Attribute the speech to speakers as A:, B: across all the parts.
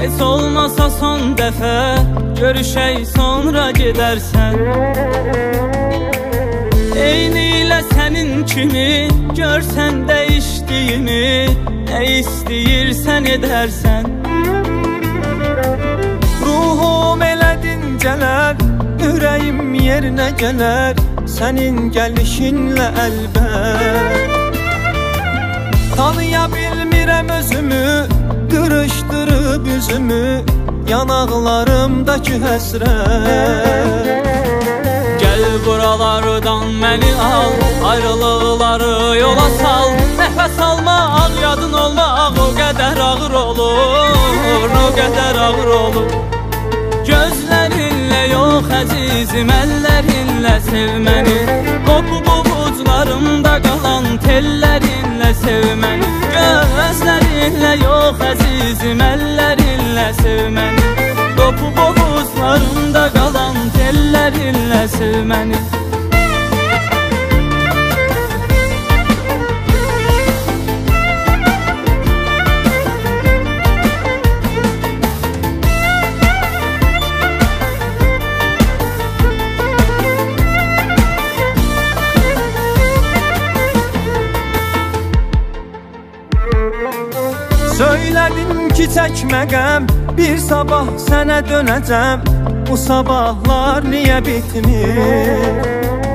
A: Heç olmasa son dəfə görüşək, sonra gedərsən. Eyni ilə sənin kimi görsən dəyişdiyimi, nə istəyirsən edərsən.
B: Ruhum elə dincələr, ürəyim yerinə gələr, sənin gəlişinlə əlbət. Tanıya bilmirəm özümü, qırışdırıb üzümü, yanaqlarımdakı həsrət.
A: Gəl buralardan məni al, ayrılıqları yola sal. Nəfəs almaq, yadın olmaq o qədər ağır olur, o qədər ağır olur. Gözlərinlə yox əzizim, əllərinlə sev məni. Qopub uclarımda qalan tellərinlə sev məni. Gözlərinlə yox əzizim, əllərinlə sev məni. Qopub uclarımda qalan tellərinlə sev məni.
B: Söylədim ki çəkmə qəm, bir sabah sənə dönəcəm. Bu sabahlar niyə bitmir?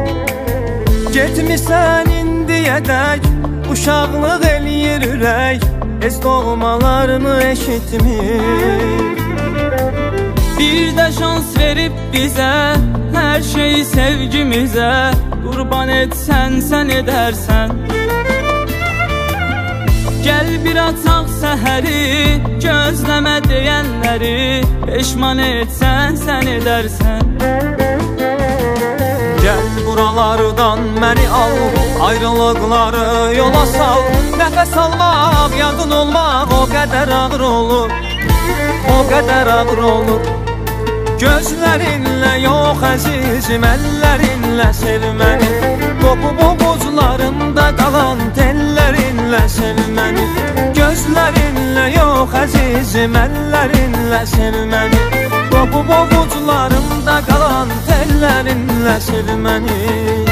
B: Getmisən indiyədək, uşaqlıq eləyir ürək, heç doğmalarımı eşitmir.
A: Bir də şans verib bizə, hər şeyi sevgimizə, qurban etsən sən edərsən. Gəl bir açaq səhəri, gözləmə deyənləri, peşman etsən sən edərsən.
B: Gəl buralardan məni al, ayrılıqları yola sal. Nəfəs almaq, yadın olmaq o qədər ağır olur, o qədər ağır olur. Gözlərinlə yox əzizim, əllərinlə sev məni. Qopub uclarımda qalan tellərinlə sev məni. Gözlərinlə yox əzizim, əllərinlə sev məni. Qopub uclarımda qalan tellərinlə sev məni.